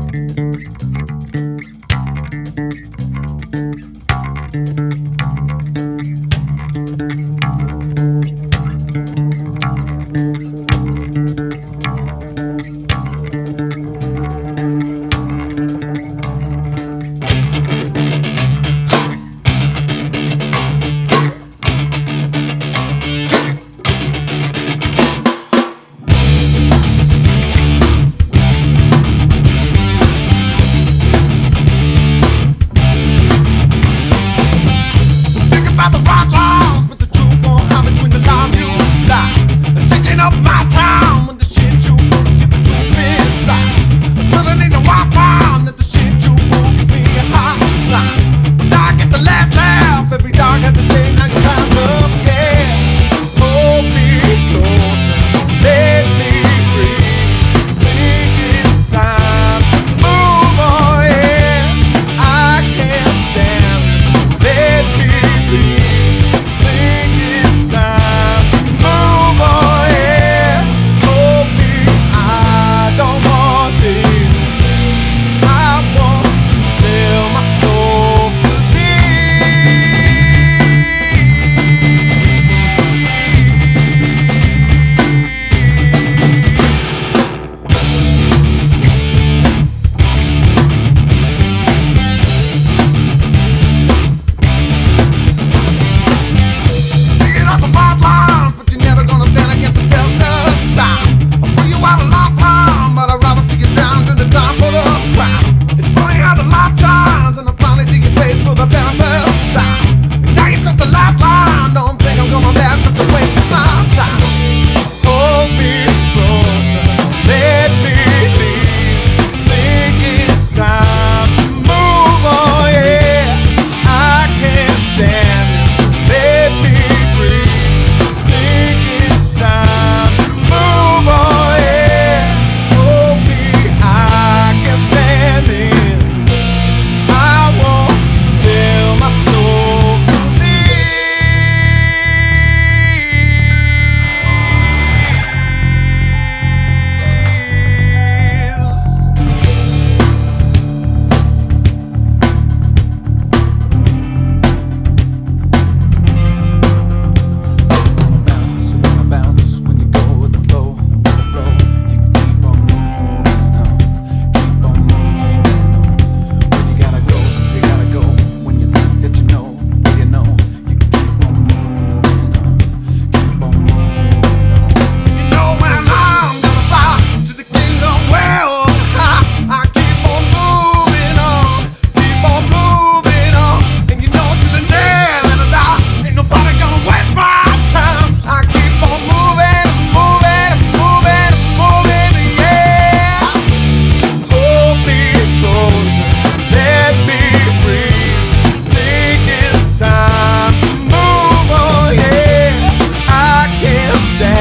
About the right laws, but the truth won't hide between the lies you lie. Taking up my time with the shit you won't give the truth inside. Certainly no Wi-Fi that the shit you won't gives me a hard time. But I get the last laugh, every dog has a day, now your time's up, yeah. Hold me closer, let me breathe. Think it's time to move on, yeah. I can't stand it, let me breathe. Think it's time to move on, yeah. Hold me, I don't want this. I won't sell my soul for Picking up the pipeline, but you're never gonna stand against the test of time. I'll pull you out a lifeline, but I'd rather see you down to the time for the ground. It's funny how the light shines, and I finally see your face for the very first time. And now you crossed the last line, don't think I'm going back, just a waste of my time. Hold me closer, let me leave. Think it's time to move on, yeah. I can't stand it, let me breathe. Think it's time to move on, yeah. Hold me, I can't stand this. I won't sell my soul for this. Bounce when you go with the flow, you keep on moving on, keep on moving on. When you gotta go when you think that you know, you know, you keep on moving on, keep on moving on. You know when I'm gonna fly to the kingdom well, I keep on moving on, keep on moving on. And you know to the nail and the dot, ain't nobody gonna waste my time. I keep on moving, moving, moving, moving, yeah. Hold me closer, let me breathe. Think it's time to move on, yeah. I can't stand